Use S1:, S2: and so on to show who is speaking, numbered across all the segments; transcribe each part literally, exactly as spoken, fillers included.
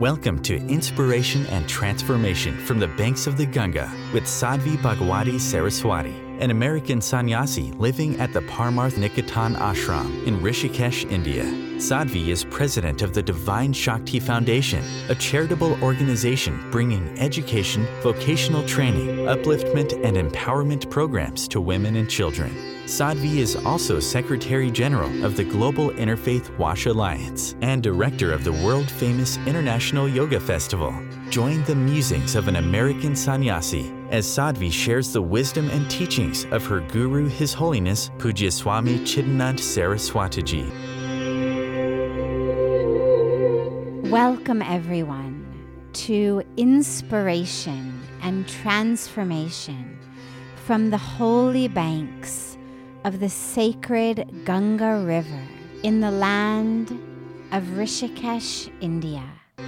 S1: Welcome to Inspiration and Transformation from the Banks of the Ganga with Sadhvi Bhagwati Saraswati, an American sannyasi living at the Parmarth Niketan Ashram in Rishikesh, India. Sadhvi is president of the Divine Shakti Foundation, a charitable organization bringing education, vocational training, upliftment, and empowerment programs to women and children. Sadhvi is also Secretary General of the Global Interfaith Wash Alliance and Director of the world-famous International Yoga Festival. Join the musings of an American sannyasi as Sadhvi shares the wisdom and teachings of her guru, His Holiness Pujya Swami Chidanand Saraswatiji.
S2: Welcome, everyone, to Inspiration and Transformation from the holy banks of the sacred Ganga River in the land of Rishikesh, India.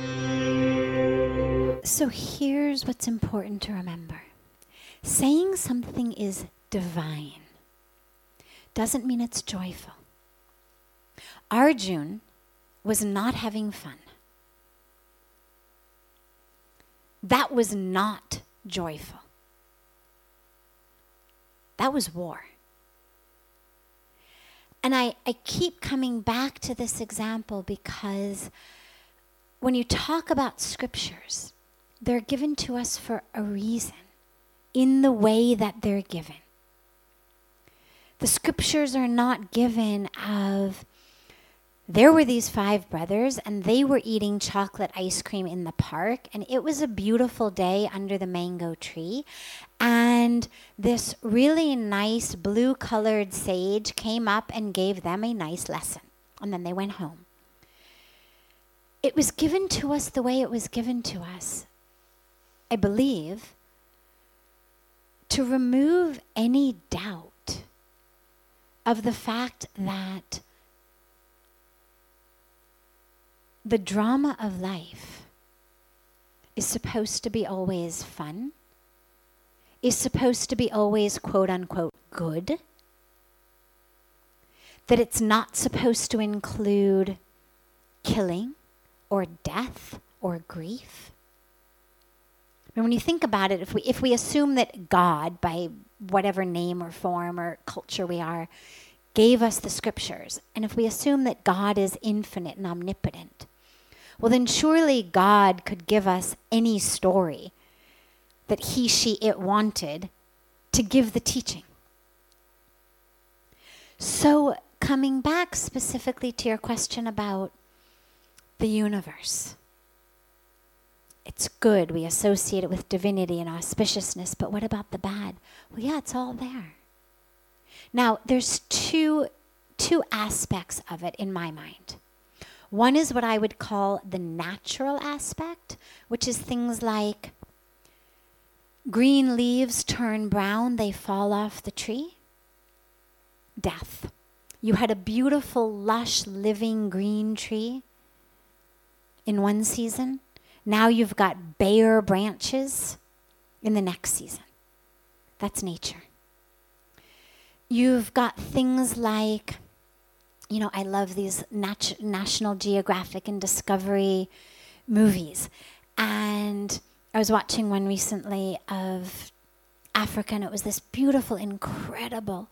S2: So here's what's important to remember. Saying something is divine doesn't mean it's joyful. Arjun was not having fun. That was not joyful. That was war. And I, I keep coming back to this example because when you talk about scriptures, they're given to us for a reason, in the way that they're given. The scriptures are not given of, there were these five brothers and they were eating chocolate ice cream in the park and it was a beautiful day under the mango tree. And this really nice blue-colored sage came up and gave them a nice lesson. And then they went home. It was given to us the way it was given to us, I believe, to remove any doubt of the fact that the drama of life is supposed to be always fun, is supposed to be always quote-unquote good, that it's not supposed to include killing or death or grief. And when you think about it, if we if we assume that God, by whatever name or form or culture we are, gave us the scriptures, and if we assume that God is infinite and omnipotent, well then surely God could give us any story that he, she, it wanted to give the teaching. So coming back specifically to your question about the universe. It's good, we associate it with divinity and auspiciousness, but what about the bad? Well, yeah, it's all there. Now, there's two, two aspects of it in my mind. One is what I would call the natural aspect, which is things like green leaves turn brown, they fall off the tree. Death. You had a beautiful, lush, living green tree in one season. Now you've got bare branches in the next season. That's nature. You've got things like, you know, I love these nat- National Geographic and Discovery movies. And I was watching one recently of Africa, and it was this beautiful, incredible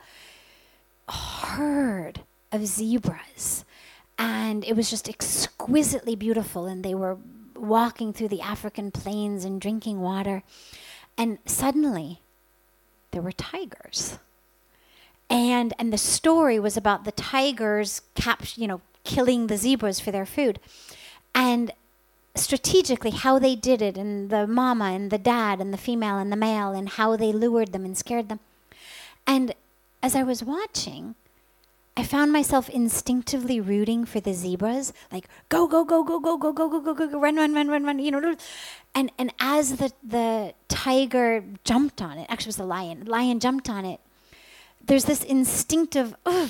S2: herd of zebras. And it was just exquisitely beautiful, and they were walking through the African plains and drinking water. And suddenly, there were tigers. And and the story was about the tigers cap- you know, killing the zebras for their food. And strategically how they did it, and the mama and the dad and the female and the male, and how they lured them and scared them. And as I was watching, I found myself instinctively rooting for the zebras, like go, go, go, go, go, go, go, go, go, go, go, run, run, run, run, run, you know. And and as the, the tiger jumped on it, actually it was the lion, lion jumped on it, there's this instinctive, ugh.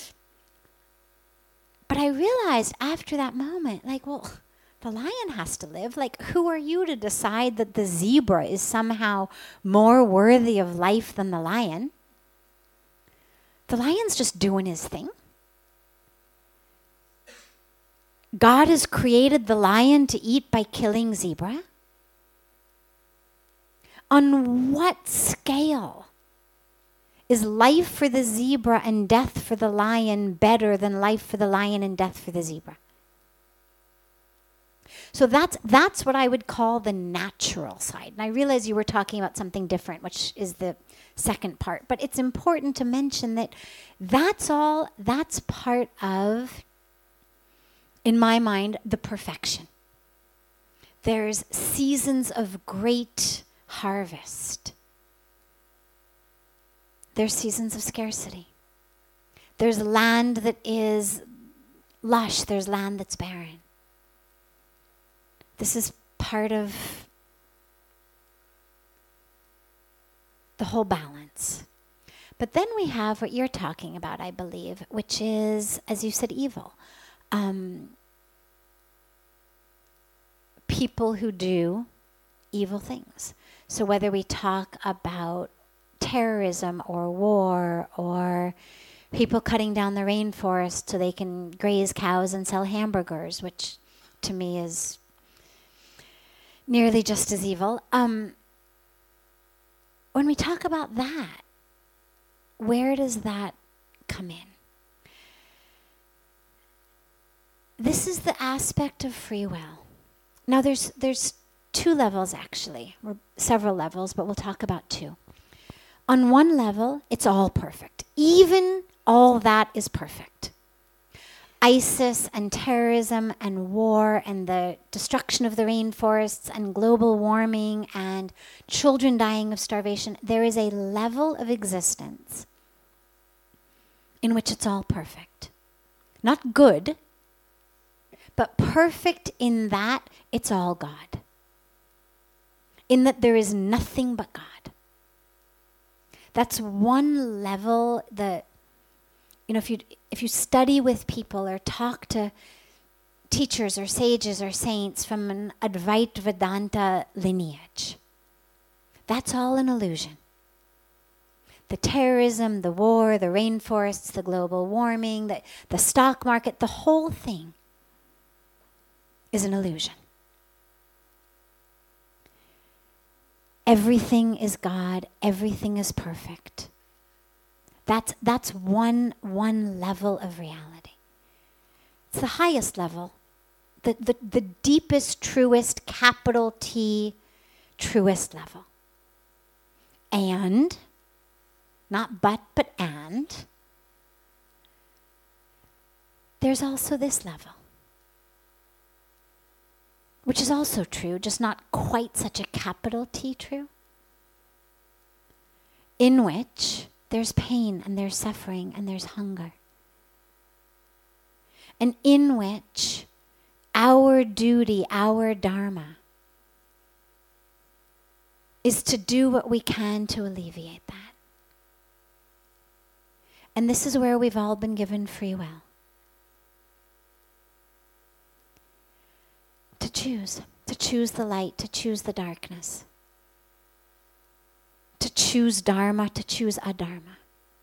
S2: But I realized after that moment, like, well, the lion has to live. Like, who are you to decide that the zebra is somehow more worthy of life than the lion? The lion's just doing his thing. God has created the lion to eat by killing zebra? On what scale is life for the zebra and death for the lion better than life for the lion and death for the zebra? So that's that's what I would call the natural side. And I realize you were talking about something different, which is the second part. But it's important to mention that that's all, that's part of, in my mind, the perfection. There's seasons of great harvest. There's seasons of scarcity. There's land that is lush. There's land that's barren. This is part of the whole balance. But then we have what you're talking about, I believe, which is, as you said, evil. Um, people who do evil things. So whether we talk about terrorism or war or people cutting down the rainforest so they can graze cows and sell hamburgers, which to me is nearly just as evil. Um, when we talk about that, where does that come in? This is the aspect of free will. Now there's there's two levels actually, or several levels, but we'll talk about two. On one level, it's all perfect. Even all that is perfect. ISIS and terrorism and war and the destruction of the rainforests and global warming and children dying of starvation, there is a level of existence in which it's all perfect. Not good, but perfect in that it's all God. In that there is nothing but God. That's one level that, you know, if you if you study with people or talk to teachers or sages or saints from an Advaita Vedanta lineage, that's all an illusion. The terrorism, the war, the rainforests, the global warming, the, the stock market, the whole thing is an illusion. Everything is God. Everything is perfect. That's that's one one level of reality. It's the highest level, the, the, the deepest, truest, capital T, truest level. And, not but, but and, there's also this level, which is also true, just not quite such a capital T true, in which there's pain and there's suffering and there's hunger. And in which our duty, our dharma, is to do what we can to alleviate that. And this is where we've all been given free will. To choose, to choose the light, to choose the darkness. To choose dharma, to choose adharma.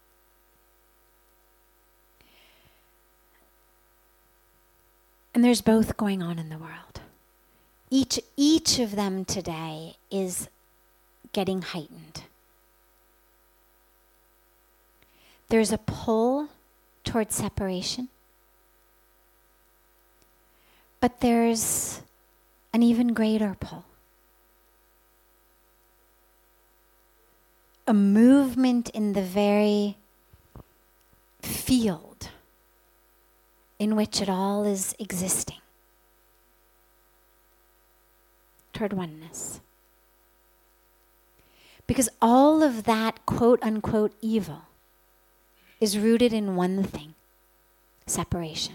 S2: And there's both going on in the world. Each, each of them today is getting heightened. There's a pull towards separation. But there's an even greater pull. A movement in the very field in which it all is existing toward oneness. Because all of that quote unquote evil is rooted in one thing: separation.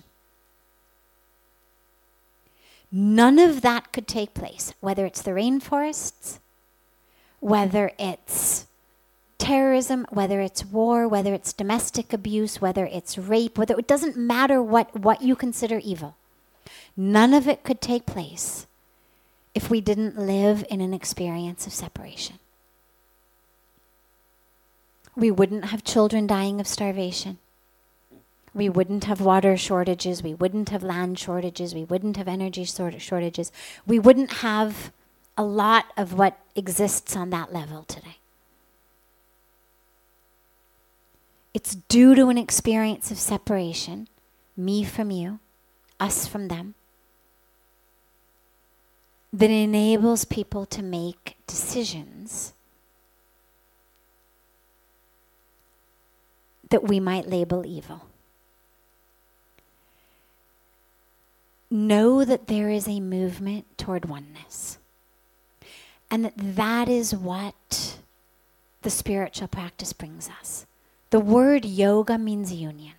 S2: None of that could take place, whether it's the rainforests, whether it's terrorism, whether it's war, whether it's domestic abuse, whether it's rape, whether it doesn't matter what, what you consider evil. None of it could take place if we didn't live in an experience of separation. We wouldn't have children dying of starvation. we wouldn't have water shortages, we wouldn't have land shortages, we wouldn't have energy sort of shortages, we wouldn't have a lot of what exists on that level today. It's due to an experience of separation, me from you, us from them, that enables people to make decisions that we might label evil. Know that there is a movement toward oneness, and that that is what the spiritual practice brings us. The word yoga means union.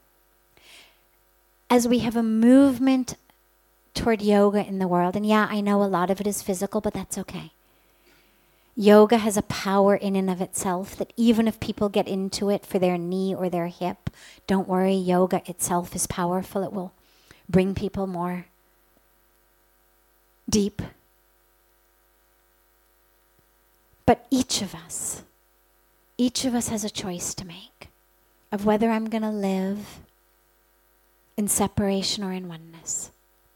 S2: As we have a movement toward yoga in the world, and yeah, I know a lot of it is physical, but that's okay. Yoga has a power in and of itself that even if people get into it for their knee or their hip, don't worry, yoga itself is powerful. It will bring people more deep. But each of us, each of us has a choice to make of whether I'm going to live in separation or in oneness.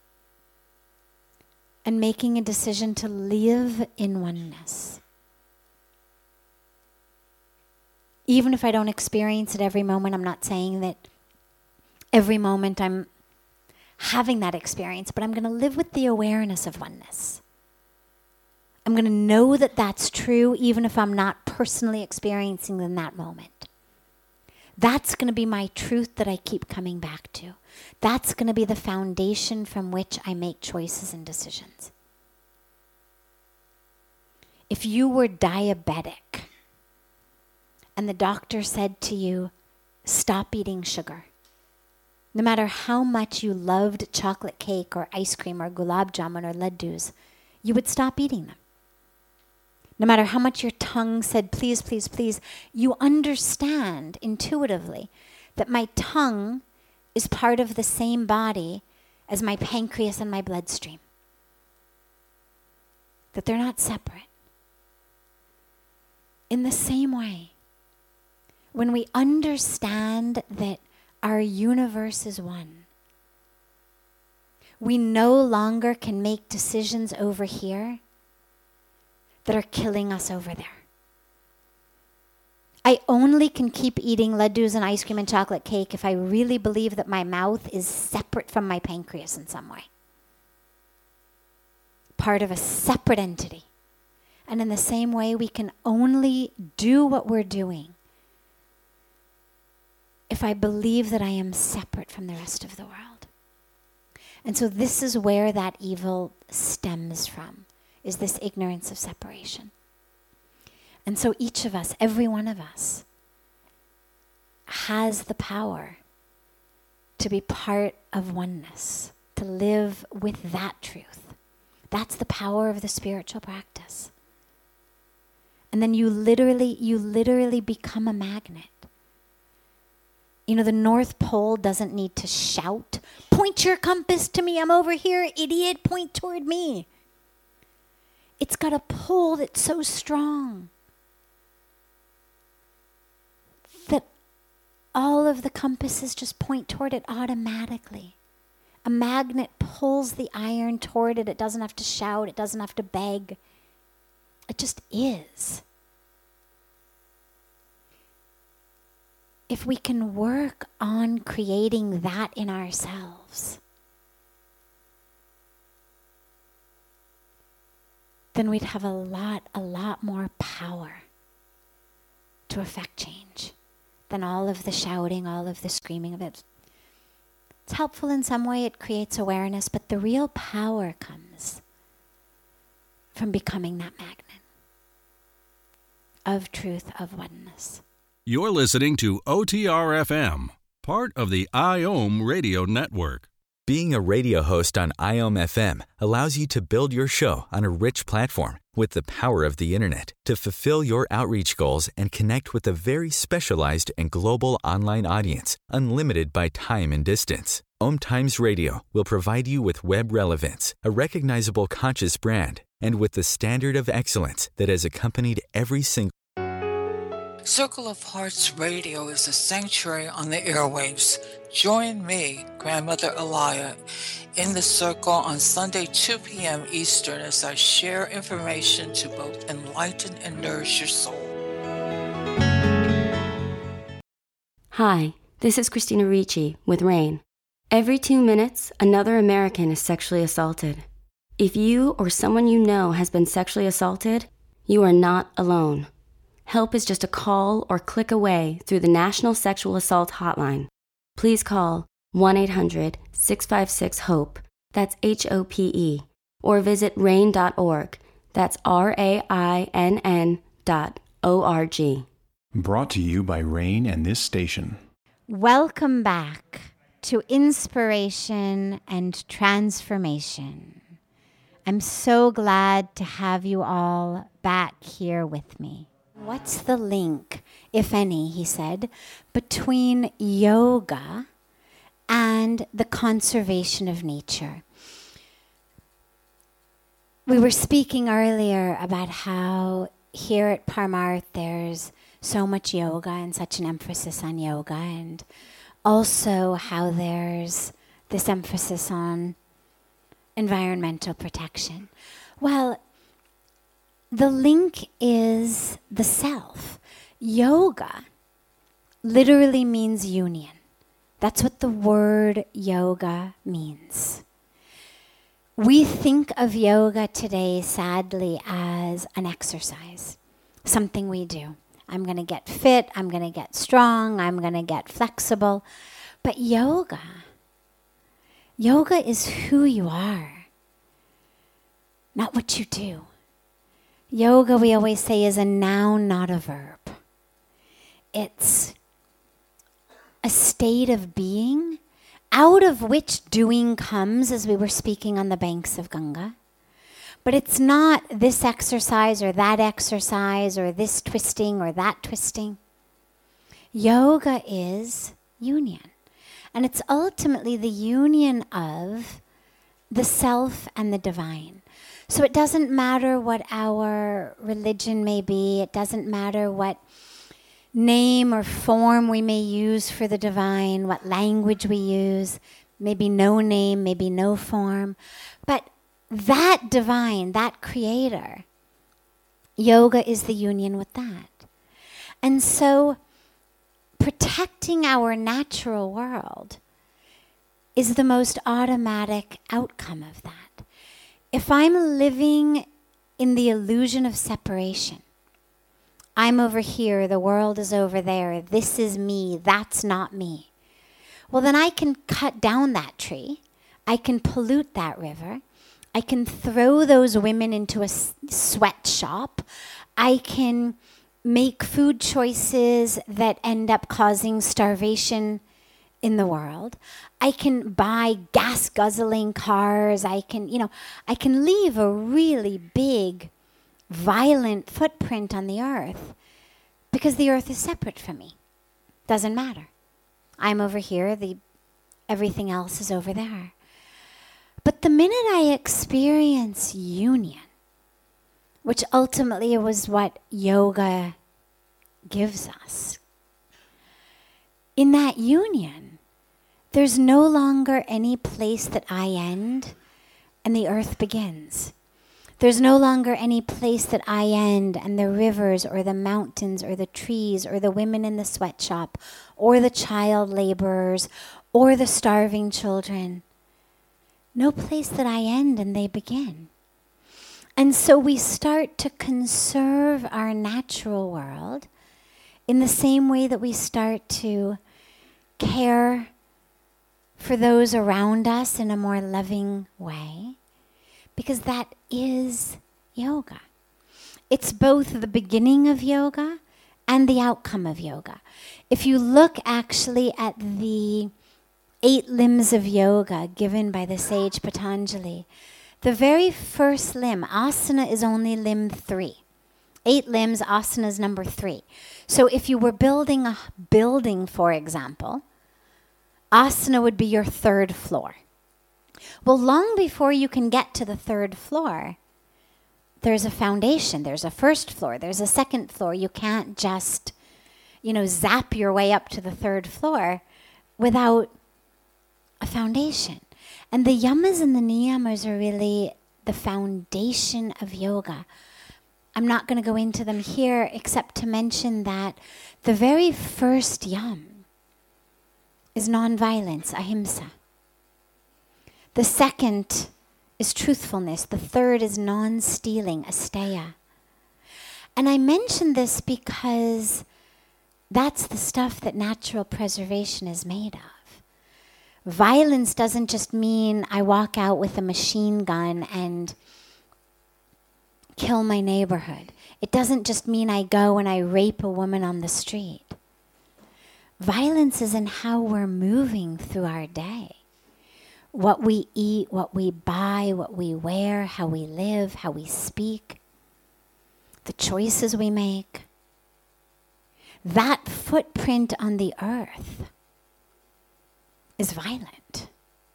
S2: And making a decision to live in oneness. Even if I don't experience it every moment, I'm not saying that every moment I'm having that experience, but I'm going to live with the awareness of oneness. I'm going to know that that's true even if I'm not personally experiencing in that moment. That's going to be my truth that I keep coming back to. That's going to be the foundation from which I make choices and decisions. If you were diabetic and the doctor said to you, stop eating sugar, no matter how much you loved chocolate cake or ice cream or gulab jamun or laddus, you would stop eating them. No matter how much your tongue said, please, please, please, you understand intuitively that my tongue is part of the same body as my pancreas and my bloodstream. That they're not separate. In the same way, when we understand that our universe is one, we no longer can make decisions over here that are killing us over there. I only can keep eating laddus and ice cream and chocolate cake if I really believe that my mouth is separate from my pancreas in some way. Part of a separate entity. And in the same way, we can only do what we're doing if I believe that I am separate from the rest of the world. And so this is where that evil stems from, is this ignorance of separation. And so each of us, every one of us, has the power to be part of oneness, to live with that truth. That's the power of the spiritual practice. And then you literally, you literally become a magnet. You know, the North Pole doesn't need to shout, point your compass to me, I'm over here, idiot, point toward me. It's got a pull that's so strong that all of the compasses just point toward it automatically. A magnet pulls the iron toward it. It doesn't have to shout. It doesn't have to beg. It just is. If we can work on creating that in ourselves, then we'd have a lot, a lot more power to affect change than all of the shouting, all of the screaming of it. It's helpful in some way, it creates awareness, but the real power comes from becoming that magnet of truth, of oneness.
S3: You're listening to O T R F M, part of the IOM Radio Network.
S1: Being a radio host on I O M F M allows you to build your show on a rich platform with the power of the internet to fulfill your outreach goals and connect with a very specialized and global online audience, unlimited by time and distance. Om Times Radio will provide you with web relevance, a recognizable conscious brand, and with the standard of excellence that has accompanied every single
S4: Circle of Hearts Radio is a sanctuary on the airwaves. Join me, Grandmother Alaya, in the circle on Sunday, two p.m. Eastern, as I share information to both enlighten and nourish your soul.
S5: Hi, this is Christina Ricci with RAIN. Every two minutes, another American is sexually assaulted. If you or someone you know has been sexually assaulted, you are not alone. Help is just a call or click away through the National Sexual Assault Hotline. Please call one eight hundred six five six HOPE, that's H O P E, or visit rain dot org, that's R A I N N dot O R G.
S6: Brought to you by RAIN and this station.
S2: Welcome back to Inspiration and Transformation. I'm so glad to have you all back here with me. What's the link, if any, he said, between yoga and the conservation of nature? We were speaking earlier about how here at Parmarth there's so much yoga and such an emphasis on yoga, and also how there's this emphasis on environmental protection. Well, the link is the self. Yoga literally means union. That's what the word yoga means. We think of yoga today, sadly, as an exercise, something we do. I'm going to get fit, I'm going to get strong, I'm going to get flexible. But yoga, yoga is who you are, not what you do. Yoga, we always say, is a noun, not a verb. It's a state of being out of which doing comes, as we were speaking on the banks of Ganga. But it's not this exercise or that exercise or this twisting or that twisting. Yoga is union. And it's ultimately the union of the self and the divine. So it doesn't matter what our religion may be. It doesn't matter what name or form we may use for the divine, what language we use. Maybe no name, maybe no form. But that divine, that creator, yoga is the union with that. And so protecting our natural world is the most automatic outcome of that. If I'm living in the illusion of separation, I'm over here, the world is over there, this is me, that's not me. Well, then I can cut down that tree, I can pollute that river, I can throw those women into a sweatshop, I can make food choices that end up causing starvation in the world. I can buy gas guzzling cars. I can, you know, I can leave a really big, violent footprint on the earth because the earth is separate from me. Doesn't matter. I'm over here. The everything else is over there. But the minute I experience union, which ultimately was what yoga gives us, in that union, there's no longer any place that I end and the earth begins. There's no longer any place that I end and the rivers or the mountains or the trees or the women in the sweatshop or the child laborers or the starving children. No place that I end and they begin. And so we start to conserve our natural world in the same way that we start to care for those around us in a more loving way, because that is yoga. It's both the beginning of yoga and the outcome of yoga. If you look actually at the eight limbs of yoga given by the sage Patanjali, the very first limb, asana, is only limb three. Eight limbs, asana is number three. So if you were building a building, for example, asana would be your third floor. Well, long before you can get to the third floor, there's a foundation, there's a first floor, there's a second floor. You can't just you know, zap your way up to the third floor without a foundation. And the yamas and the niyamas are really the foundation of yoga. I'm not going to go into them here except to mention that the very first yam is non-violence, ahimsa. The second is truthfulness. The third is non-stealing, asteya. And I mention this because that's the stuff that natural preservation is made of. Violence doesn't just mean I walk out with a machine gun and kill my neighborhood. It doesn't just mean I go and I rape a woman on the street. Violence is in how we're moving through our day. What we eat, what we buy, what we wear, how we live, how we speak, the choices we make. That footprint on the earth is violent,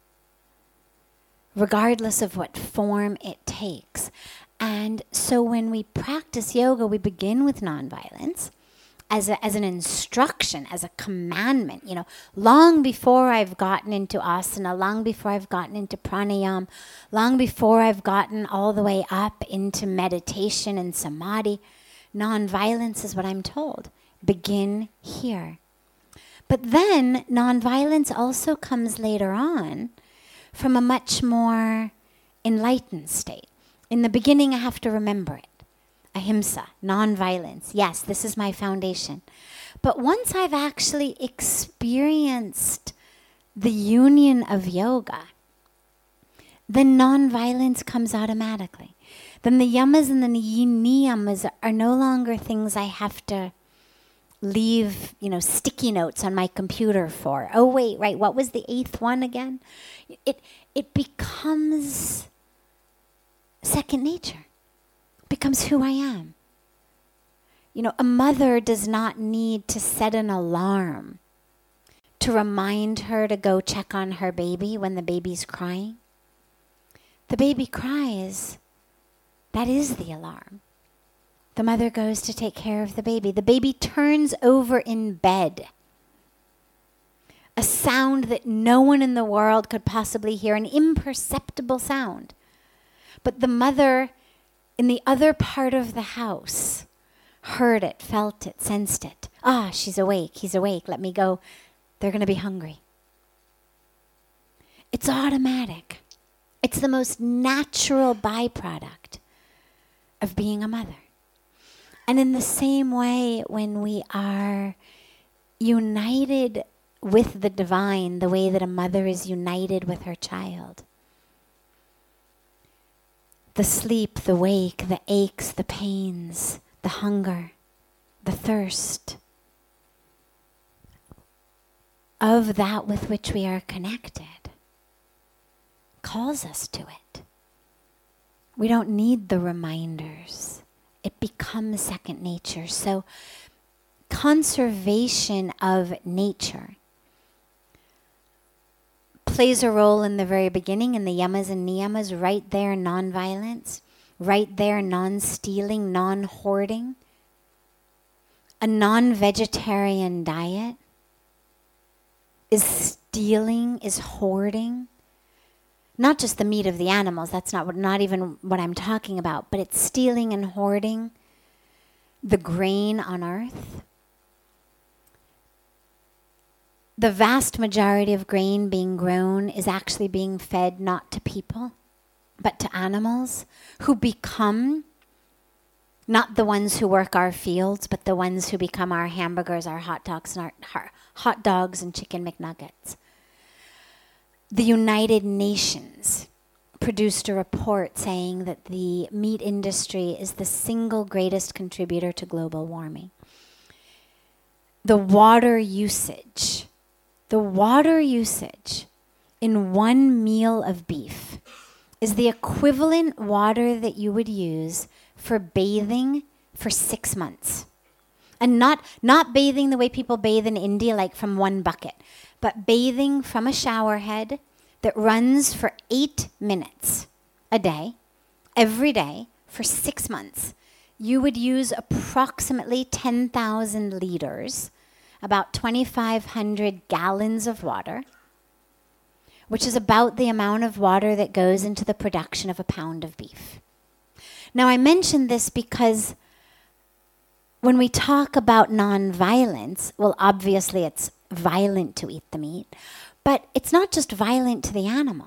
S2: regardless of what form it takes. And so when we practice yoga, we begin with nonviolence as a, as an instruction, as a commandment. You know, long before I've gotten into asana, long before I've gotten into pranayama, long before I've gotten all the way up into meditation and samadhi, nonviolence is what I'm told. Begin here. But then nonviolence also comes later on from a much more enlightened state. In the beginning, I have to remember it. Ahimsa, non-violence. Yes, this is my foundation. But once I've actually experienced the union of yoga, then non-violence comes automatically. Then the yamas and the niyamas are no longer things I have to leave, you know, sticky notes on my computer for. Oh, wait, right, what was the eighth one again? It, it becomes second nature, becomes who I am. You know, a mother does not need to set an alarm to remind her to go check on her baby when the baby's crying. The baby cries. That is the alarm. The mother goes to take care of the baby. The baby turns over in bed. A sound that no one in the world could possibly hear, an imperceptible sound. But the mother in the other part of the house heard it, felt it, sensed it. Ah, she's awake, he's awake, let me go. They're going to be hungry. It's automatic. It's the most natural byproduct of being a mother. And in the same way, when we are united with the divine, the way that a mother is united with her child, the sleep, the wake, the aches, the pains, the hunger, the thirst of that with which we are connected calls us to it. We don't need the reminders. It becomes second nature. So conservation of nature plays a role in the very beginning in the yamas and niyamas, right there, non-violence, right there, non-stealing, non-hoarding, a non-vegetarian diet is stealing, is hoarding, not just the meat of the animals, that's not what, not even what I'm talking about, but it's stealing and hoarding the grain on earth. The vast majority of grain being grown is actually being fed not to people, but to animals who become not the ones who work our fields, but the ones who become our hamburgers, our hot dogs, and our hot dogs and chicken McNuggets. The United Nations produced a report saying that the meat industry is the single greatest contributor to global warming. The water usage, the water usage in one meal of beef is the equivalent water that you would use for bathing for six months. And not, not bathing the way people bathe in India, like from one bucket, but bathing from a shower head that runs for eight minutes a day, every day, for six months. You would use approximately ten thousand liters about twenty-five hundred gallons of water, which is about the amount of water that goes into the production of a pound of beef. Now, I mention this because when we talk about nonviolence, well, obviously it's violent to eat the meat, but it's not just violent to the animal.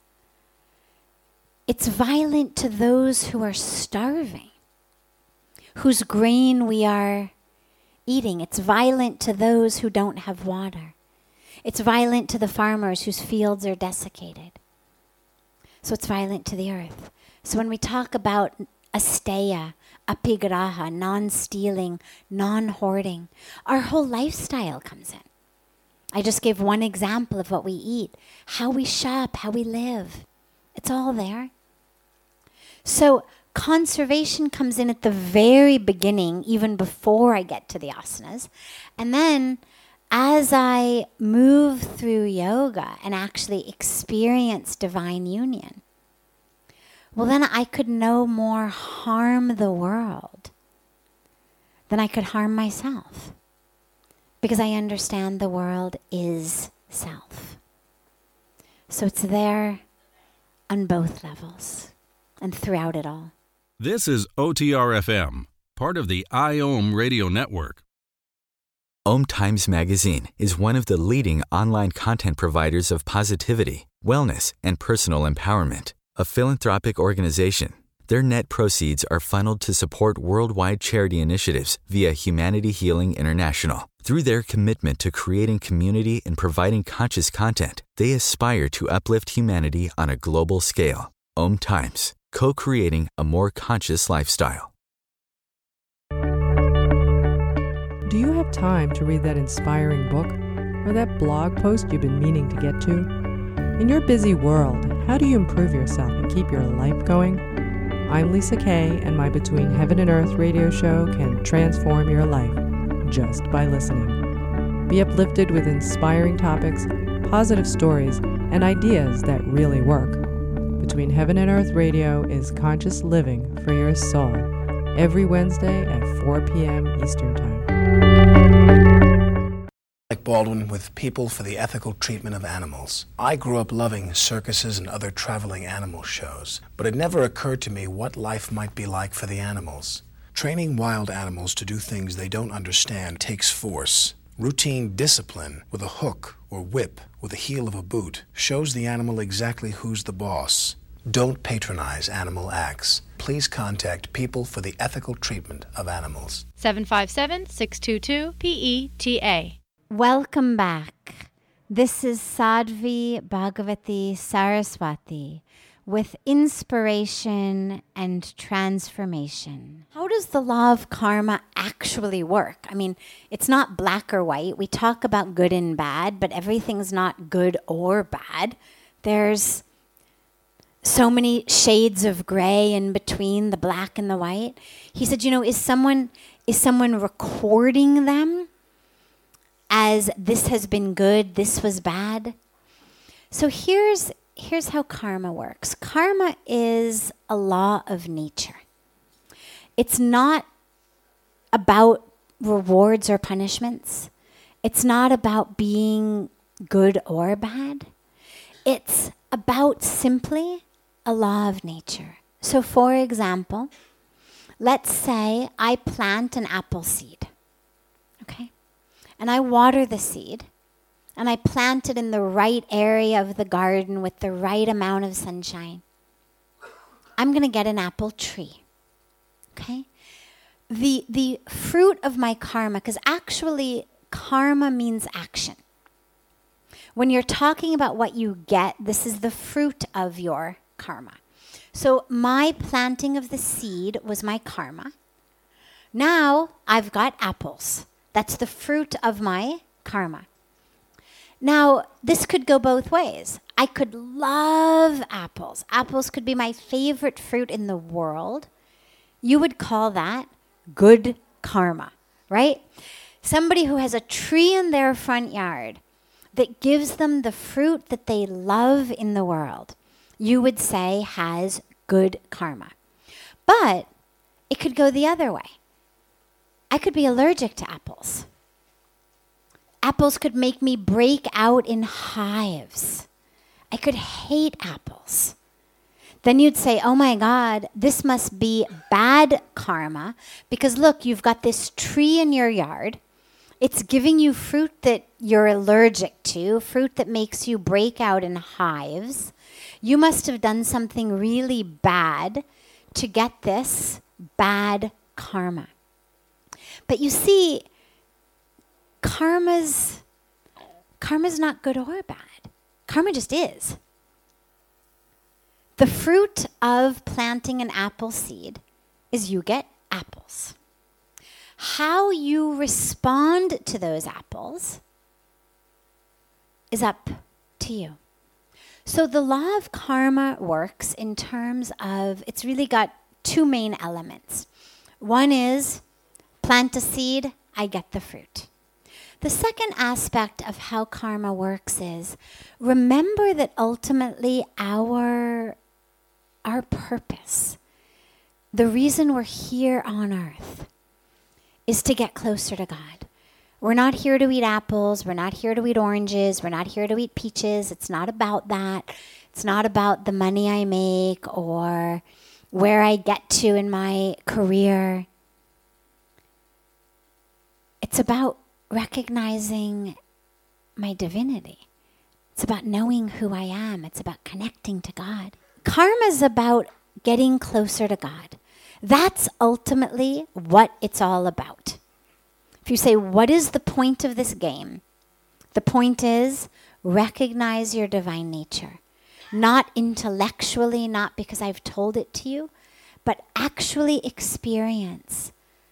S2: It's violent to those who are starving, whose grain we are eating. It's violent to those who don't have water. It's violent to the farmers whose fields are desiccated. So it's violent to the earth. So when we talk about asteya, apigraha, non-stealing, non-hoarding, our whole lifestyle comes in. I just gave one example of what we eat, how we shop, how we live. It's all there. So conservation comes in at the very beginning, even before I get to the asanas. And then as I move through yoga and actually experience divine union, well, then I could no more harm the world than I could harm myself, because I understand the world is self. So it's there on both levels and throughout it all.
S3: This is O T R F M, part of the I O M Radio Network.
S1: Om Times Magazine is one of the leading online content providers of positivity, wellness, and personal empowerment. A philanthropic organization, their net proceeds are funneled to support worldwide charity initiatives via Humanity Healing International. Through their commitment to creating community and providing conscious content, they aspire to uplift humanity on a global scale. Om Times, co-creating a more conscious lifestyle.
S7: Do you have time to read that inspiring book or that blog post you've been meaning to get to? In your busy world, how do you improve yourself and keep your life going? I'm Lisa Kay, and my Between Heaven and Earth radio show can transform your life just by listening. Be uplifted with inspiring topics, positive stories, and ideas that really work. Between Heaven and Earth Radio is conscious living for your soul, every Wednesday at four p.m. Eastern Time.
S8: Baldwin with People for the Ethical Treatment of Animals. I grew up loving circuses and other traveling animal shows, but it never occurred to me what life might be like for the animals. Training wild animals to do things they don't understand takes force. Routine discipline with a hook or whip with the heel of a boot shows the animal exactly who's the boss. Don't patronize animal acts. Please contact People for the Ethical Treatment of Animals.
S9: seven five seven, six two two, P E T A.
S2: Welcome back. This is Sadhvi Bhagavati Saraswati with inspiration and transformation. How does the law of karma actually work? I mean, it's not black or white. We talk about good and bad, but everything's not good or bad. There's so many shades of gray in between the black and the white. He said, you know, is someone is someone recording them as this has been good, this was bad? So here's here's how karma works. Karma is a law of nature. It's not about rewards or punishments. It's not about being good or bad. It's about simply a law of nature. So for example, let's say I plant an apple seed, okay? And I water the seed, and I plant it in the right area of the garden with the right amount of sunshine. I'm going to get an apple tree, okay? The, the fruit of my karma, because actually karma means action. When you're talking about what you get, this is the fruit of your karma. So my planting of the seed was my karma. Now I've got apples. That's the fruit of my karma. Now, this could go both ways. I could love apples. Apples could be my favorite fruit in the world. You would call that good karma, right? Somebody who has a tree in their front yard that gives them the fruit that they love in the world, you would say has good karma. But it could go the other way. I could be allergic to apples. Apples could make me break out in hives. I could hate apples. Then you'd say, oh my God, this must be bad karma, because look, you've got this tree in your yard. It's giving you fruit that you're allergic to, fruit that makes you break out in hives. You must have done something really bad to get this bad karma. But you see, karma's, karma's not good or bad. Karma just is. The fruit of planting an apple seed is you get apples. How you respond to those apples is up to you. So the law of karma works in terms of, it's really got two main elements. One is plant a seed, I get the fruit. The second aspect of how karma works is remember that ultimately our, our purpose, the reason we're here on earth, is to get closer to God. We're not here to eat apples. We're not here to eat oranges. We're not here to eat peaches. It's not about that. It's not about the money I make or where I get to in my career. It's about recognizing my divinity. It's about knowing who I am. It's about connecting to God. Karma is about getting closer to God. That's ultimately what it's all about. If you say, what is the point of this game? The point is recognize your divine nature. Not intellectually, not because I've told it to you, but actually experience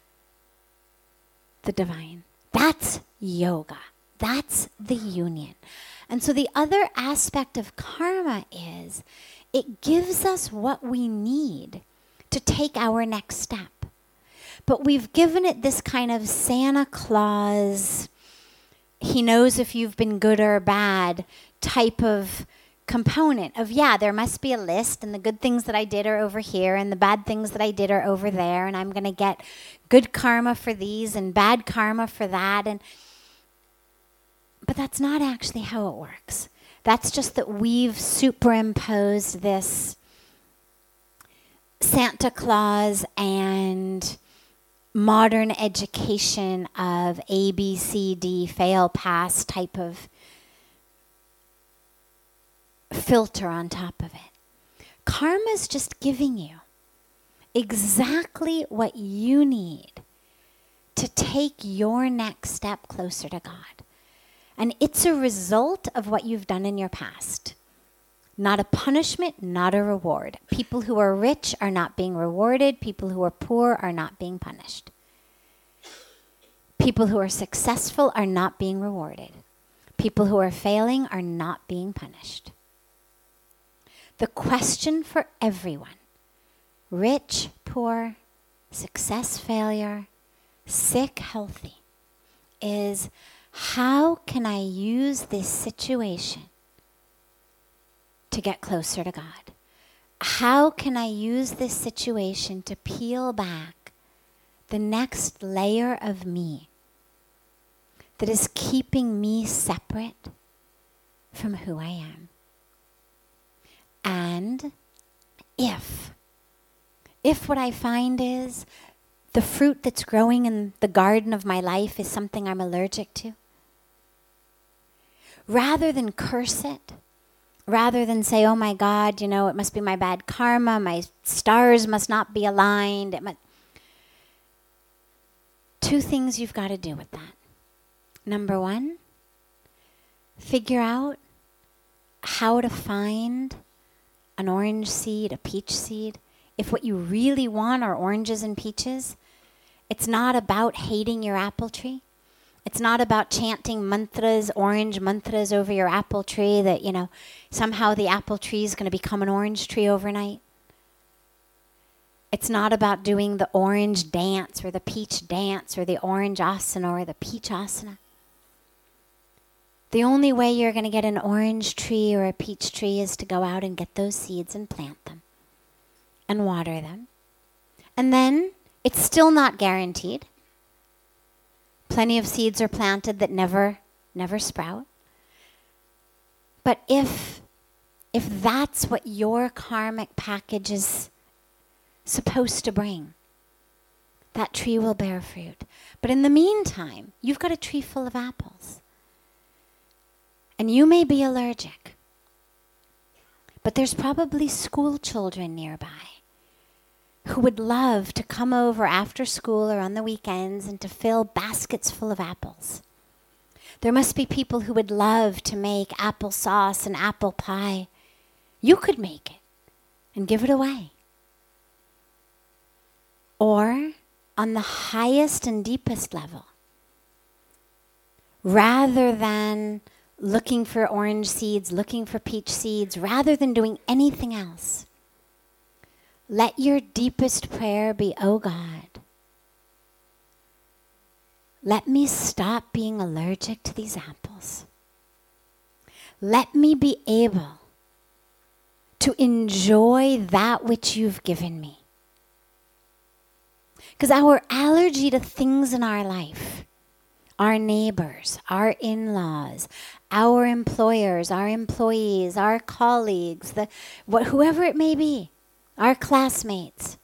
S2: the divine. That's yoga. That's the union. And so the other aspect of karma is it gives us what we need to take our next step. But we've given it this kind of Santa Claus, he knows if you've been good or bad type of component of, yeah, there must be a list and the good things that I did are over here and the bad things that I did are over there and I'm going to get good karma for these and bad karma for that. And but that's not actually how it works. That's just that we've superimposed this Santa Claus and modern education of A, B, C, D, fail, pass type of filter on top of it. Karma is just giving you exactly what you need to take your next step closer to God. And it's a result of what you've done in your past. Not a punishment, not a reward. People who are rich are not being rewarded. People who are poor are not being punished. People who are successful are not being rewarded. People who are failing are not being punished. The question for everyone, rich, poor, success, failure, sick, healthy, is how can I use this situation to get closer to God? How can I use this situation to peel back the next layer of me that is keeping me separate from who I am? And if, if what I find is the fruit that's growing in the garden of my life is something I'm allergic to, rather than curse it, rather than say, oh my God, you know, it must be my bad karma, my stars must not be aligned. It must... Two things you've got to do with that. Number one, figure out how to find an orange seed, a peach seed. If what you really want are oranges and peaches, it's not about hating your apple tree. It's not about chanting mantras, orange mantras over your apple tree that, you know, somehow the apple tree is going to become an orange tree overnight. It's not about doing the orange dance or the peach dance or the orange asana or the peach asana. The only way you're going to get an orange tree or a peach tree is to go out and get those seeds and plant them and water them. And then it's still not guaranteed. Plenty of seeds are planted that never never sprout. But if, if that's what your karmic package is supposed to bring, that tree will bear fruit. But in the meantime, you've got a tree full of apples. And you may be allergic. But there's probably school children nearby who would love to come over after school or on the weekends and to fill baskets full of apples. There must be people who would love to make applesauce and apple pie. You could make it and give it away. Or, on the highest and deepest level, rather than looking for orange seeds, looking for peach seeds, rather than doing anything else, let your deepest prayer be, oh God, let me stop being allergic to these apples. Let me be able to enjoy that which you've given me. Because our allergy to things in our life, our neighbors, our in-laws, our employers, our employees, our colleagues, the, wh- whoever it may be, our classmates.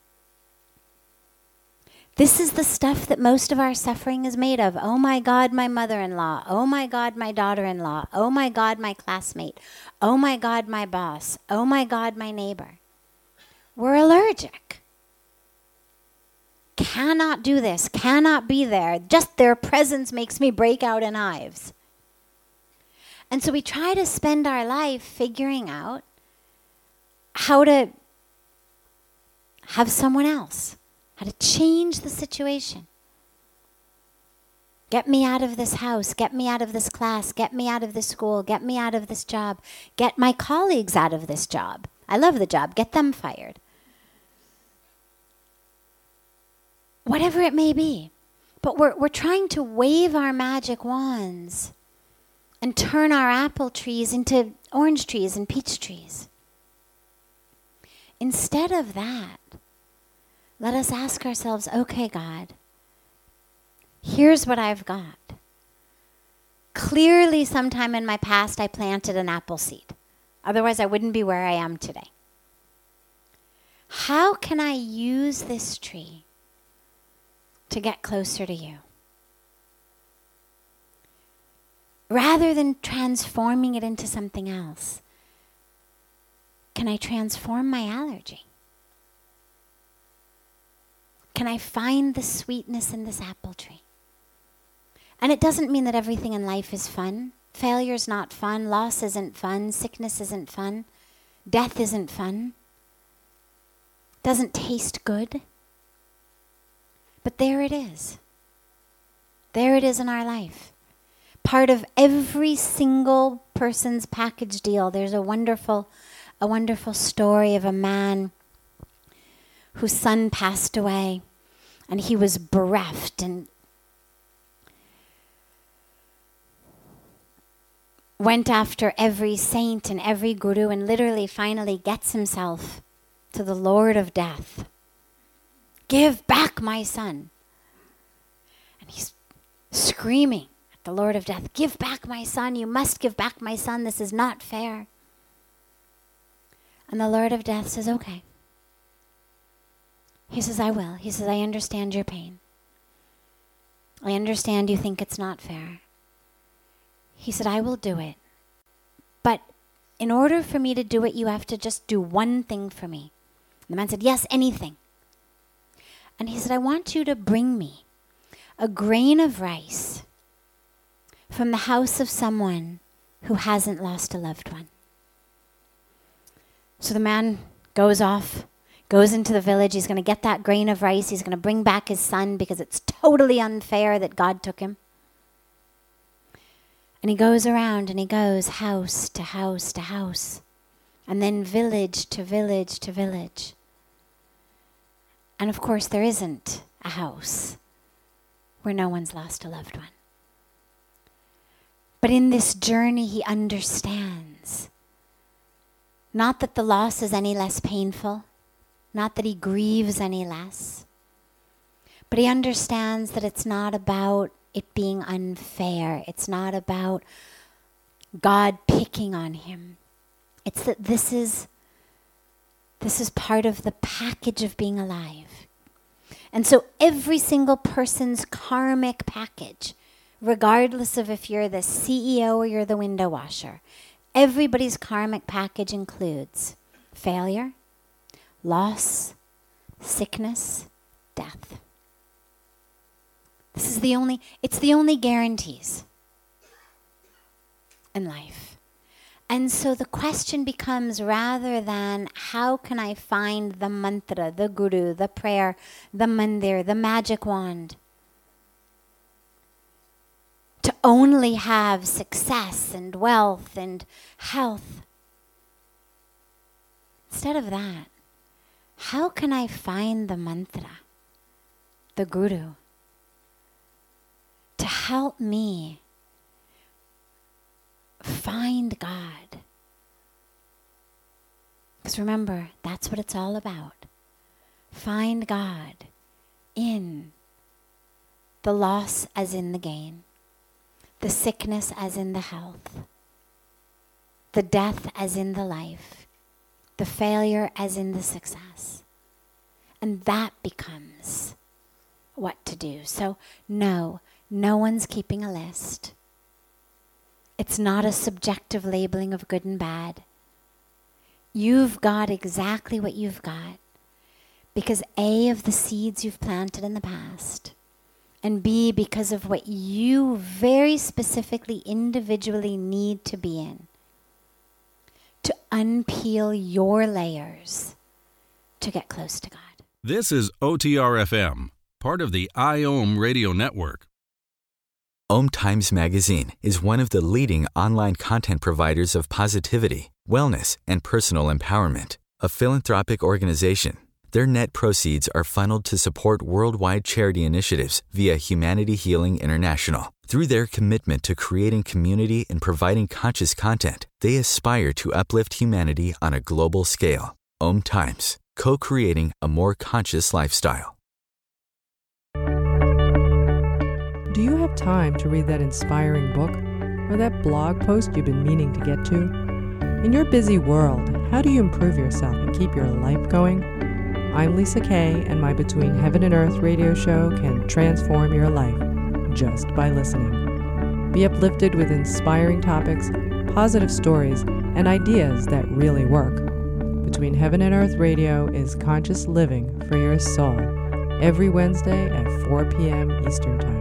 S2: This is the stuff that most of our suffering is made of. Oh my God, my mother-in-law. Oh my God, my daughter-in-law. Oh my God, my classmate. Oh my God, my boss. Oh my God, my neighbor. We're allergic. Cannot do this, cannot be there. Just their presence makes me break out in hives. And so we try to spend our life figuring out how to have someone else, how to change the situation. Get me out of this house, get me out of this class, get me out of this school, get me out of this job, get my colleagues out of this job. I love the job, get them fired. Whatever it may be. But we're, we're trying to wave our magic wands and turn our apple trees into orange trees and peach trees. Instead of that, let us ask ourselves, okay, God, here's what I've got. Clearly, sometime in my past, I planted an apple seed. Otherwise, I wouldn't be where I am today. How can I use this tree to get closer to you? Rather than transforming it into something else, can I transform my allergy? Can I find the sweetness in this apple tree? And it doesn't mean that everything in life is fun. Failure's not fun. Loss isn't fun. Sickness isn't fun. Death isn't fun. Doesn't taste good. But there it is. There it is in our life. Part of every single person's package deal. There's a wonderful, a wonderful story of a man whose son passed away, and he was bereft and went after every saint and every guru, and literally finally gets himself to the Lord of Death. Give back my son. And he's screaming at the Lord of Death, give back my son, you must give back my son, this is not fair. And the Lord of Death says, okay. He says, I will. He says, I understand your pain. I understand you think it's not fair. He said, I will do it. But in order for me to do it, you have to just do one thing for me. And the man said, yes, anything. And he said, I want you to bring me a grain of rice from the house of someone who hasn't lost a loved one. So the man goes off, goes into the village. He's going to get that grain of rice. He's going to bring back his son because it's totally unfair that God took him. And he goes around and he goes house to house to house, and then village to village to village. And of course, there isn't a house where no one's lost a loved one. But in this journey, he understands not that the loss is any less painful, not that he grieves any less, but he understands that it's not about it being unfair. It's not about God picking on him. It's that this is this is part of the package of being alive. And so every single person's karmic package, regardless of if you're the C E O or you're the window washer, everybody's karmic package includes failure, loss, sickness, death. This is the only, it's the only guarantees in life. And so the question becomes, rather than how can I find the mantra, the guru, the prayer, the mandir, the magic wand, to only have success and wealth and health. Instead of that, how can I find the mantra, the guru, to help me find God? Because remember, that's what it's all about. Find God in the loss as in the gain, the sickness as in the health, the death as in the life, the failure as in the success. And that becomes what to do. So no, no one's keeping a list. It's not a subjective labeling of good and bad. You've got exactly what you've got because A, of the seeds you've planted in the past, and B, because of what you very specifically, individually need to be in to unpeel your layers to get close to God.
S3: This is O T R F M, part of the I O M Radio Network.
S1: Om Times Magazine is one of the leading online content providers of positivity, wellness, and personal empowerment. A philanthropic organization, their net proceeds are funneled to support worldwide charity initiatives via Humanity Healing International. Through their commitment to creating community and providing conscious content, they aspire to uplift humanity on a global scale. Om Times, co-creating a more conscious lifestyle.
S7: Do you have time to read that inspiring book or that blog post you've been meaning to get to? In your busy world, how do you improve yourself and keep your life going? I'm Lisa Kay, and my Between Heaven and Earth radio show can transform your life just by listening. Be uplifted with inspiring topics, positive stories, and ideas that really work. Between Heaven and Earth Radio is conscious living for your soul, every Wednesday at four p.m. Eastern Time.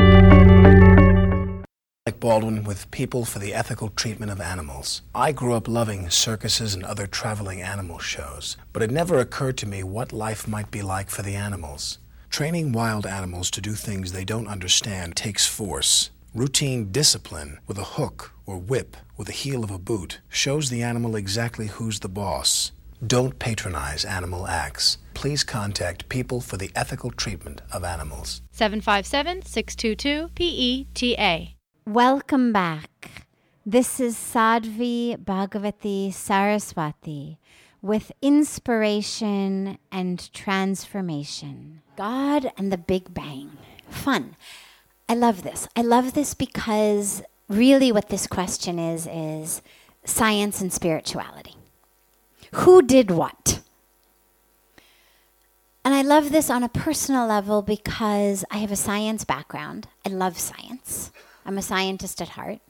S8: Alec Baldwin with People for the Ethical Treatment of Animals. I grew up loving circuses and other traveling animal shows, but it never occurred to me what life might be like for the animals. Training wild animals to do things they don't understand takes force. Routine discipline with a hook or whip with the heel of a boot shows the animal exactly who's the boss. Don't patronize animal acts. Please contact People for the Ethical Treatment of Animals.
S9: seven five seven, six two two, P E T A.
S2: Welcome back. This is Sadhvi Bhagavati Saraswati with Inspiration and Transformation. God and the Big Bang. Fun. I love this. I love this because really what this question is, is science and spirituality. Who did what? And I love this on a personal level because I have a science background. I love science. I'm a scientist at heart.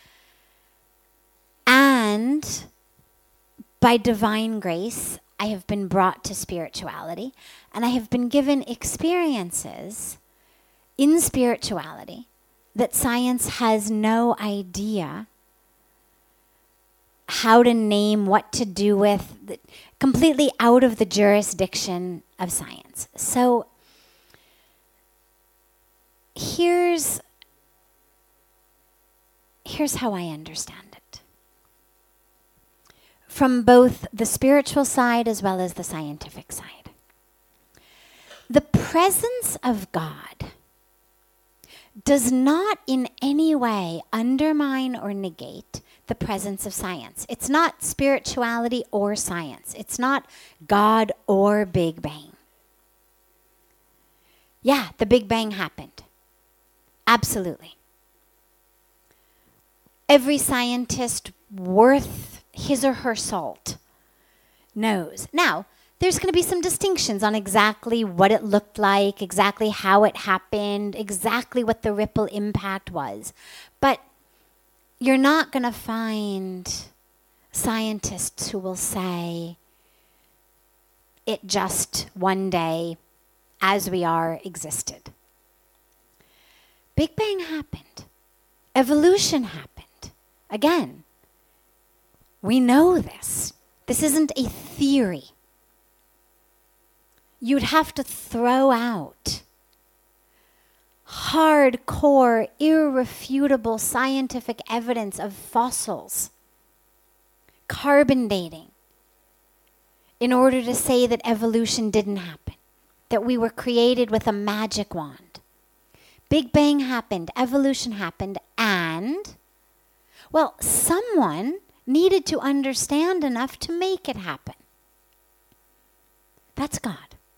S2: And by divine grace, I have been brought to spirituality, and I have been given experiences in spirituality that science has no idea how to name, what to do with, completely out of the jurisdiction of science. So here's Here's how I understand it. From both the spiritual side as well as the scientific side. The presence of God does not in any way undermine or negate the presence of science. It's not spirituality or science. It's not God or Big Bang. Yeah, the Big Bang happened. Absolutely. Every scientist worth his or her salt knows. Now, there's going to be some distinctions on exactly what it looked like, exactly how it happened, exactly what the ripple impact was. But you're not going to find scientists who will say it just one day, as we are, existed. Big Bang happened. Evolution happened. Again, we know this. This isn't a theory. You'd have to throw out hardcore, irrefutable scientific evidence of fossils, carbon dating, in order to say that evolution didn't happen, that we were created with a magic wand. Big Bang happened, evolution happened, and, well, someone needed to understand enough to make it happen. That's God.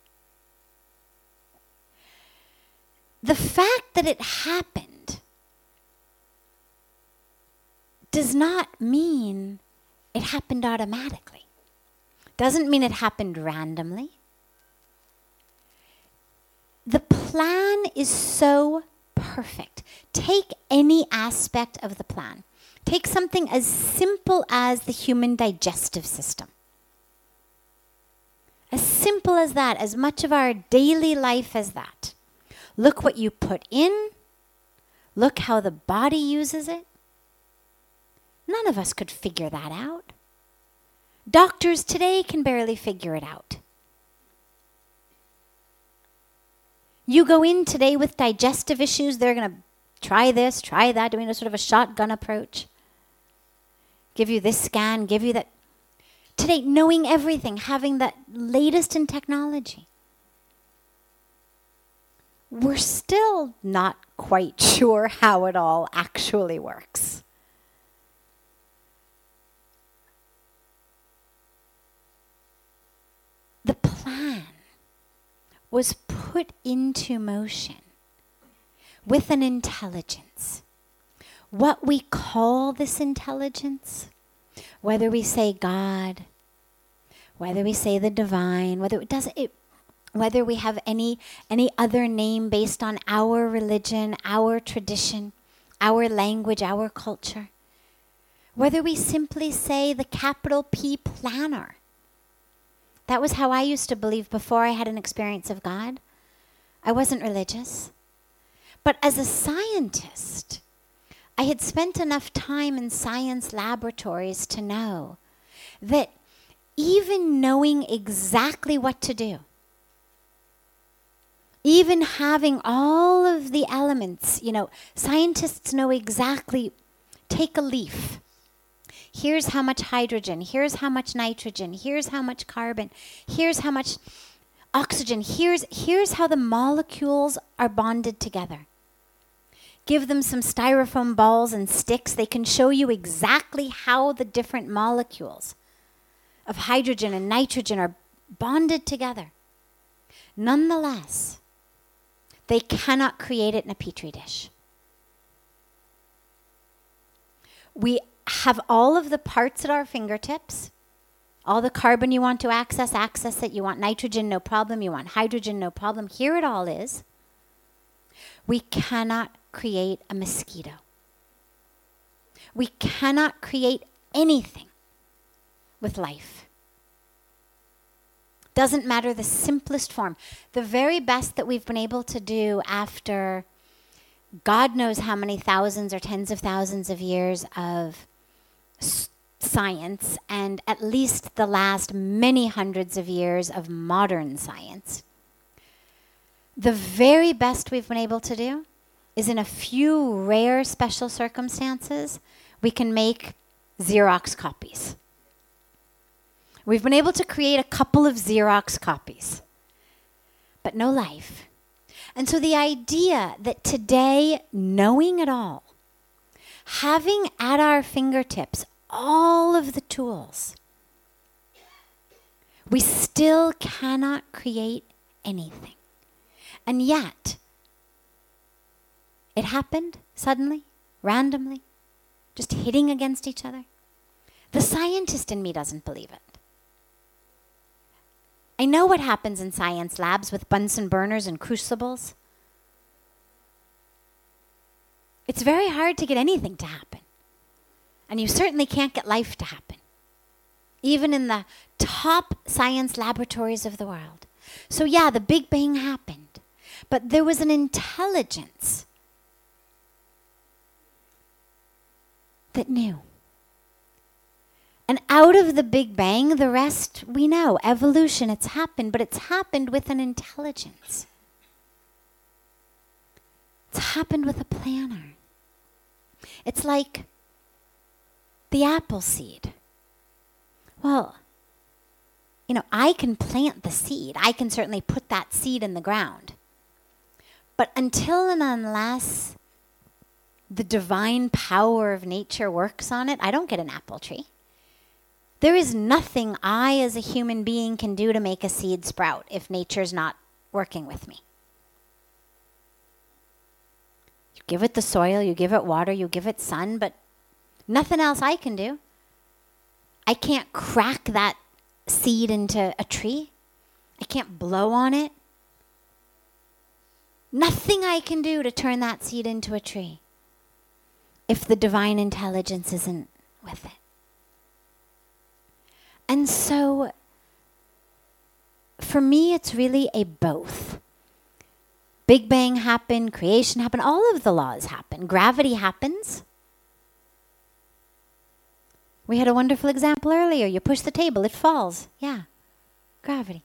S2: The fact that it happened does not mean it happened automatically. Doesn't mean it happened randomly. The plan is so perfect. Take any aspect of the plan. Take something as simple as the human digestive system. As simple as that, as much of our daily life as that. Look what you put in. Look how the body uses it. None of us could figure that out. Doctors today can barely figure it out. You go in today with digestive issues, they're going to try this, try that, doing a sort of a shotgun approach. Give you this scan, give you that. Today, knowing everything, having the latest in technology. We're still not quite sure how it all actually works. The plan was put into motion with an intelligence. What we call this intelligence, whether we say God, whether we say the divine, whether it does it, whether we have any any other name based on our religion, our tradition, our language, our culture, whether we simply say the capital P planner. That was how I used to believe before I had an experience of God. I wasn't religious. But as a scientist, I had spent enough time in science laboratories to know that even knowing exactly what to do, even having all of the elements, you know, scientists know exactly, take a leaf. Here's how much hydrogen, here's how much nitrogen, here's how much carbon, here's how much oxygen, here's, here's how the molecules are bonded together. Give them some styrofoam balls and sticks, they can show you exactly how the different molecules of hydrogen and nitrogen are bonded together. Nonetheless, they cannot create it in a petri dish. We have all of the parts at our fingertips. All the carbon you want to access, access it. You want nitrogen, no problem. You want hydrogen, no problem. Here it all is. We cannot create a mosquito. We cannot create anything with life. Doesn't matter the simplest form. The very best that we've been able to do after God knows how many thousands or tens of thousands of years of s- science, and at least the last many hundreds of years of modern science. The very best we've been able to do is, in a few rare special circumstances, we can make Xerox copies. We've been able to create a couple of Xerox copies, but no life. And so the idea that today, knowing it all, having at our fingertips all of the tools, we still cannot create anything. And yet, It happened suddenly, randomly, just hitting against each other. The scientist in me doesn't believe it. I know what happens in science labs with Bunsen burners and crucibles. It's very hard to get anything to happen. And you certainly can't get life to happen, even in the top science laboratories of the world. So yeah, the Big Bang happened, but there was an intelligence that knew. And out of the Big Bang, the rest we know. Evolution, it's happened, but it's happened with an intelligence. It's happened with a planner. It's like the apple seed. Well, you know, I can plant the seed. I can certainly put that seed in the ground. But until and unless the divine power of nature works on it, I don't get an apple tree. There is nothing I as a human being can do to make a seed sprout if nature's not working with me. You give it the soil, you give it water, you give it sun, but nothing else I can do. I can't crack that seed into a tree. I can't blow on it. Nothing I can do to turn that seed into a tree if the divine intelligence isn't with it. And so, for me, it's really a both. Big Bang happened, creation happened, all of the laws happen. Gravity happens. We had a wonderful example earlier. You push the table, it falls. Yeah, gravity.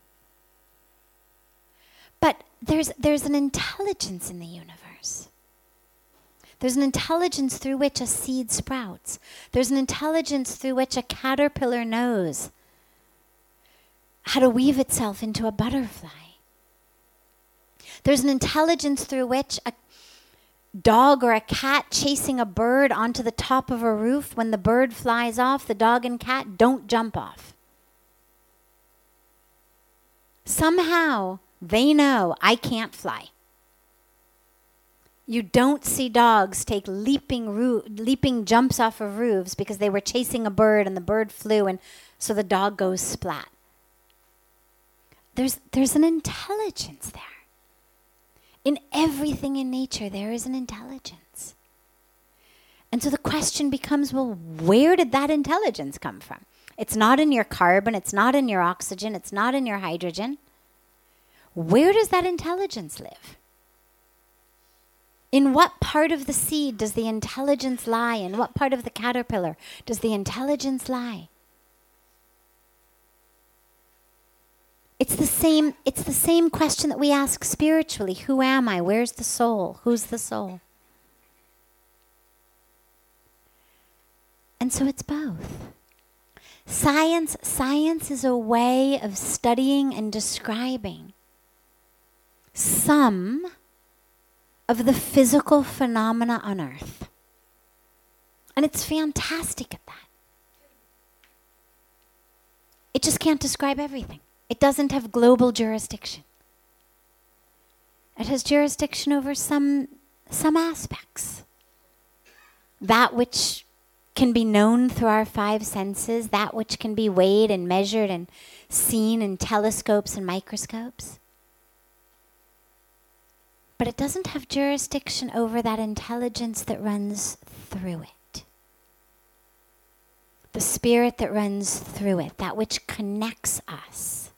S2: But there's there's an intelligence in the universe. There's an intelligence through which a seed sprouts. There's an intelligence through which a caterpillar knows how to weave itself into a butterfly. There's an intelligence through which a dog or a cat chasing a bird onto the top of a roof, when the bird flies off, the dog and cat don't jump off. Somehow they know I can't fly. You don't see dogs take leaping roo- leaping jumps off of roofs because they were chasing a bird and the bird flew and so the dog goes splat. There's, there's an intelligence there. In everything in nature, there is an intelligence. And so the question becomes, well, where did that intelligence come from? It's not in your carbon, it's not in your oxygen, it's not in your hydrogen. Where does that intelligence live? In what part of the seed does the intelligence lie? In what part of the caterpillar does the intelligence lie? It's the same, it's the same question that we ask spiritually. Who am I? Where's the soul? Who's the soul? And so it's both. Science, science is a way of studying and describing some of the physical phenomena on Earth. And it's fantastic at that. It just can't describe everything. It doesn't have global jurisdiction. It has jurisdiction over some, some aspects. That which can be known through our five senses, that which can be weighed and measured and seen in telescopes and microscopes. But it doesn't have jurisdiction over that intelligence that runs through it. The spirit that runs through it, that which connects us.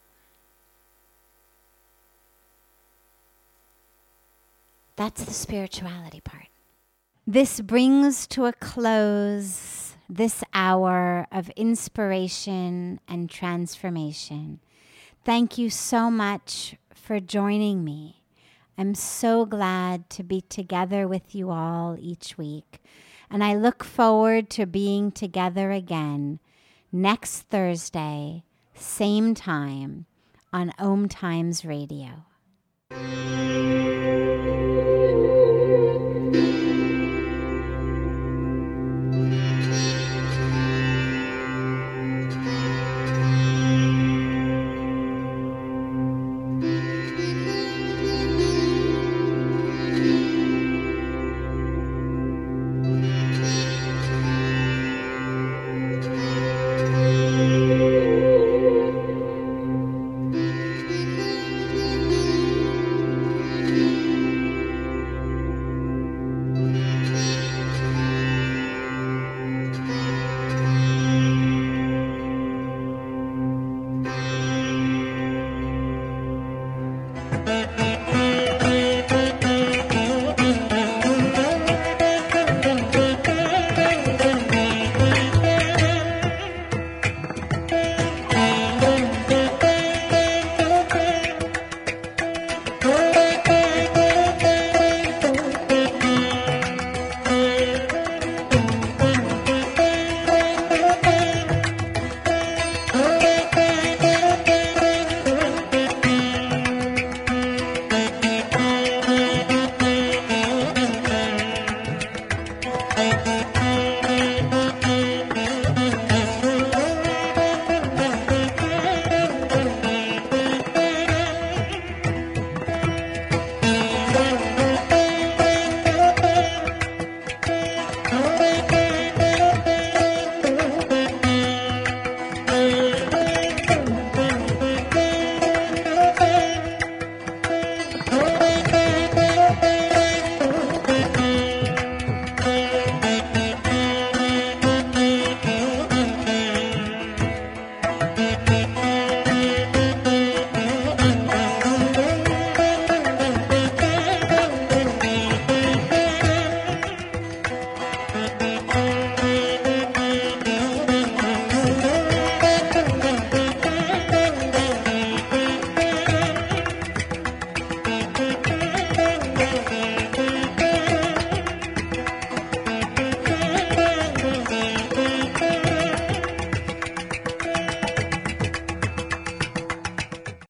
S2: That's the spirituality part. This brings to a close this hour of inspiration and transformation. Thank you so much for joining me. I'm so glad to be together with you all each week. And I look forward to being together again next Thursday, same time, on Om Times Radio.